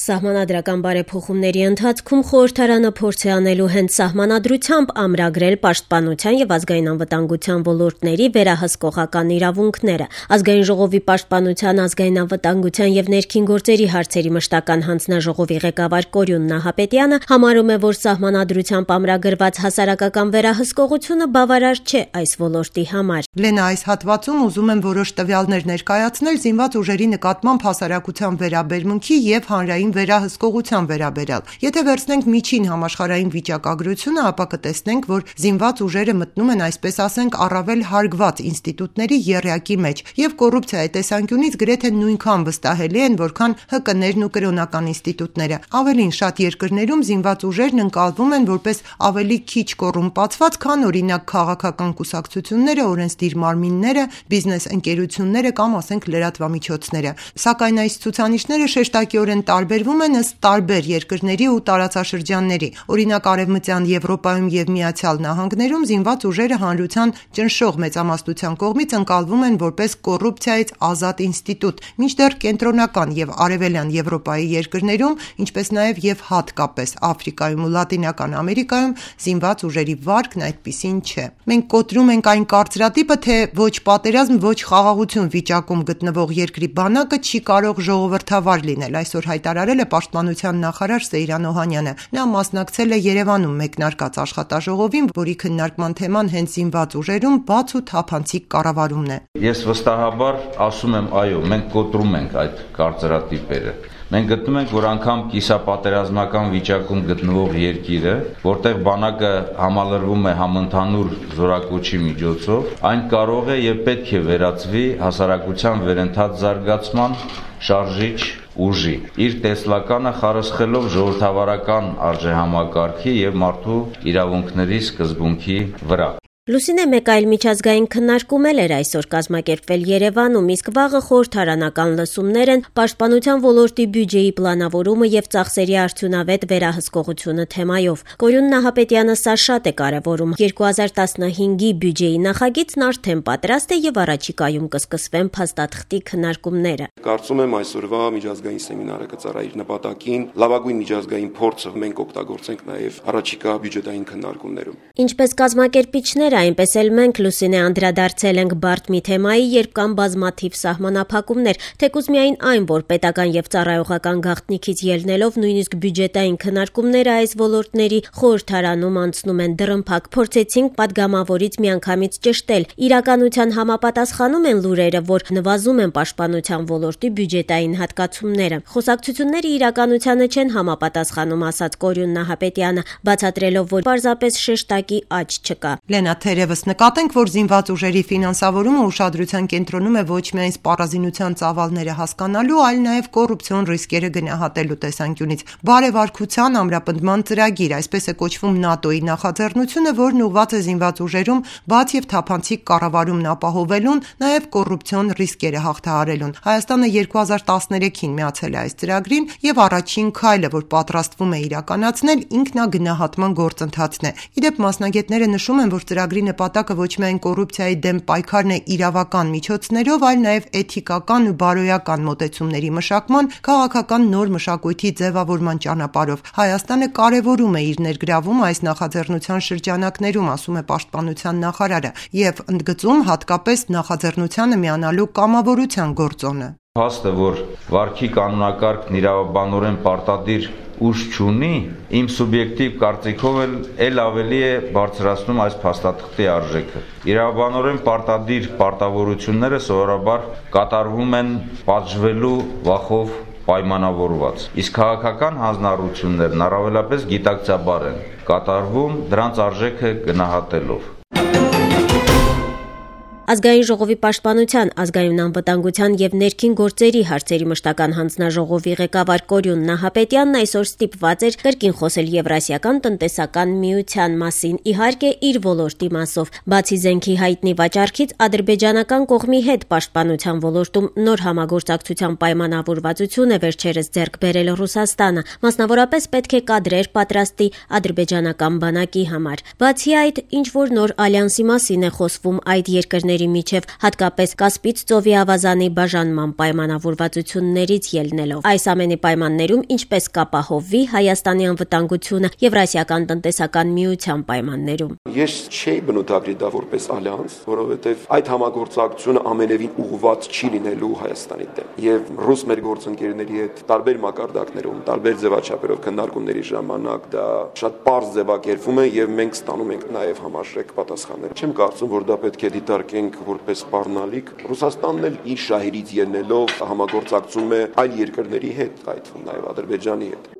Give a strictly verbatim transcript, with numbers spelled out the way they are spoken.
Սահմանադրական բարեփոխումների ընթացքում խորհրդարանը փորձ է անելու հենց սահմանադրությամբ ամրագրել պաշտպանության եւ ազգային անվտանգության ոլորտների վերահսկողական իրավունքները։ Ազգային ժողովի պաշտպանության, ազգային անվտանգության եւ ներքին գործերի հարցերի մշտական հանձնաժողովի ղեկավար Կորյուն Նահապետյանը համարում է, որ սահմանադրությամբ ամրագրված հասարակական վերահսկողությունը բավարար չէ այս ոլորտի համար։ Լենա, այս հատվածում ուզում եմ որոշ տվյալներ ներկայացնել զինված ուժերի նկատմամբ հասարակության վերաբերմունքի եւ հանրային վերահսկողության վերաբերյալ։ Եթե վերցնենք միջին համաշխարհային վիճակագրությունը, ապա կտեսնենք, որ զինված ուժերը մտնում են, այսպես ասենք, առավել հարգված ինստիտուտների եռյակի մեջ եւ կոռուպցիայի տեսանկյունից գրեթե նույնքան վստահելի են, որքան ՀԿ-ներն ու կրոնական ինստիտուտները։ Ավելին, շատ երկրներում զինված ուժերն ընկալվում են որպես ավելի քիչ կոռումպացված, քան օրինակ քաղաքական կուսակցությունները, օրենսդիր մարմինները, բիզնես ընկերությունները կամ ասենք լրատվամիջոցները։ Սակայն այս ցուցանիշները շեշտակիորեն տարբերվում են ըստ տարբեր երկրների ու տարածաշրջանների։ Օրինակ Արևմտյան Եվրոպայում եւ Միացյալ Նահանգներում զինված ուժերը հանրության ճնշող մեծամասնության կողմից ընկալվում են որպես կոռուպցիայից ազատ ինստիտուտ, մինչդեռ կենտրոնական եւ արևելյան Եվրոպայի երկրներում, ինչպես նաեւ եւ հատկապես Աֆրիկայում ու Լատինական Ամերիկայում զինված ուժերի վարկն այդպիսին չէ։ Մենք կոտրում ենք այն կարծրատիպը, թե ոչ պատերազմ, ոչ խաղաղություն վիճակում գտնվող երկրի բանակը չի կարող ժողովրդավար լինել, այսօր հայտարարել է պաշտպանության նախարար Սեյրան Օհանյանը։ Նա մասնակցել է Երևանում մեկնարկած աշխատաժողովին, որի քննարկման թեման հենց զինված ուժերում բաց ու թափանցիկ կառավարումն է։ Ես վստահաբար ասում եմ, այո, մենք կոտրում ենք այդ կարծրատիպերը։ Մենք գտնում ենք, որ անգամ կիսապատերազմական վիճակում գտնվող երկիրը, որտեղ բանակը համալրվում է համընդհանուր զորակոչի միջոցով, այն կարող է եւ պետք է վերածվի հասարակության վերընթաց զարգացման շարժիչ ուժի, իր տեսլականը խարսխելով ժողովրդավարական արժեհամակարգի եւ մարդու իրավունքների սկզբունքի վրա։ Լուսինե, մեկ այլ միջազգային քննարկում էր այսօր կազմակերպվել Երևանում, իսկ վաղը խորհրդարանական լսումներ են պաշտպանության ոլորտի բյուջեի պլանավորումը եւ ծախսերի արդյունավետ վերահսկողությունը թեմայով։ Կորյուն Նահապետյանը սա շատ է կարևորում։ երկու հազար տասնհինգի բյուջեի նախագիծն արդեն պատրաստ է եւ առաջիկայում կսկսվեն փաստաթղթի քննարկումները։ Կարծում եմ այսօրվա միջազգային սեմինարը կծառայի իր նպատակին, լավագույն միջազգային փորձը մենք օգտագործենք նաեւ առաջիկա բյուջետային քննարկումներում։ Ինչպես կազմակերպիչներ այնպես էլ մենք Լուսինե անդրադարձել ենք բարդ մի թեմայի, երբ կան բազմաթիվ սահմանափակումներ, թեկուզ միայն այն, որ պետական եւ ծառայողական գաղտնիքից ելնելով նույնիսկ բյուջետային քննարկումները այս ոլորտների խորհրդարանում անցնում են դռնփակ։ Փորձեցինք падգամավորից միանգամից ճշտել։ Իրականության համապատասխանում են լուրերը, որ նվազում են պաշտպանության ոլորտի բյուջետային հատկացումները։ Խոսակցությունները իրականությանը չեն համապատասխանում, ասաց Կորյուն Նահապետյանը, բացատրելով, որ պարզապես շեշտակի աճ չկա։ Լենա, թերևս նկատենք, որ զինված ուժերի ֆինանսավորումը ուշադրության կենտրոնում է ոչ միայն սպառազինության ծավալները հասկանալու, այլ նաև կոռուպցիոն ռիսկերը գնահատելու տեսանկյունից։ Բարեվարկության ամրապնդման ծրագիր, այսպես է կոչվում ՆԱՏՕ-ի նախաձեռնությունը, որն ուղղված է զինված ուժերում բաց եւ թափանցիկ կառավարումն ապահովելուն, նաև կոռուպցիոն ռիսկերը հաղթահարելուն։ Հայաստանը երկու հազար տասներեքին միացել է այս ծրագրին եւ առաջին քայլը, որ պատրաստվում է իրականացնել, ինքնագնահատման գործընթացն է։ Իդեպ մասնագետները նշում են, որ ծրագրի նպատակը ոչ միայն կոռուպցիայի դեմ պայքարն է իրավական միջոցներով, այլ նաև էթիկական ու բարոյական մոտեցումների մշակման, քաղաքական նոր մշակույթի ձևավորման ճանապարհով։ Հայաստանը կարևորում է իր ներգրավումը այս նախաձեռնության շրջանակներում, ասում է պաշտպանության նախարարը, եւ ընդգծում հատկապես նախաձեռնությանը միանալու կամավորության գործոնը։ Փաստը, որ վարքի կանոնակարգն իրավաբանորեն պարտադիր ուժ չունի, իմ սուբյեկտիվ կարծիքով էլ էլ ավելի է բարձրացնում այս փաստաթղթի արժեքը։ Իրավաբանորեն պարտադիր պարտավորությունները սովորաբար կատարվում են պատժվելու վախով պայմանավորված, իսկ քաղաքական հանձնառություններն առավելապես գիտակցաբար են կատարվում դրանց արժեքը գնահատելով։ Ազգային ժողովի պաշտպանության, ազգային անվտանգության եւ ներքին գործերի հարցերի մշտական հանձնաժողովի ղեկավար Կորյուն Նահապետյանն այսօր ստիպված էր կրկին խոսել Եվրասիական տնտեսական միության մասին, իհարկե իր ոլորտի մասով։ Բացի զենքի հայտնի վաճառքից, ադրբեջանական կողմի հետ պաշտպանության ոլորտում նոր համագործակցության պայմանավորվածություն է վերջերս ձեռք բերել Ռուսաստանը, մասնավորապես պետք է կադրեր պատրաստի ադրբեջանական բանակի համար։ Բացի այդ, ինչ որ նոր ալյանսի մասին է խոսվում այդ երկրների երկրների միջև, հատկապես Կասպից ծովի ավազանի բաժանման պայմանավորվածություններից ելնելով։ Այս ամենի պայմաններում ինչպես կապահովվի Հայաստանի անվտանգությունը Եվրասիական տնտեսական միության պայմաններում։ Ես չէի բնութագրի դա որպես ալյանս, որովհետև այդ համագործակցությունը ամենևին ուղղված չի լինելու Հայաստանի դեմ։ Եվ ռուս մեր գործընկերների հետ տարբեր մակարդակներում, տարբեր ձևաչափերով քննարկումների ժամանակ դա շատ պարզ ձևակերպվում է եւ մենք ստանում ենք նաեւ համարժեք պատասխաններ։ Չեմ կարծում, որ դա պետք է դիտարկենք որպես սպառնալիք։ Ռուսաստանն էլ իր շահերից ելնելով համագործակցում է այլ երկրների հետ, այդ թվում նաեւ Ադրբեջանի հետ։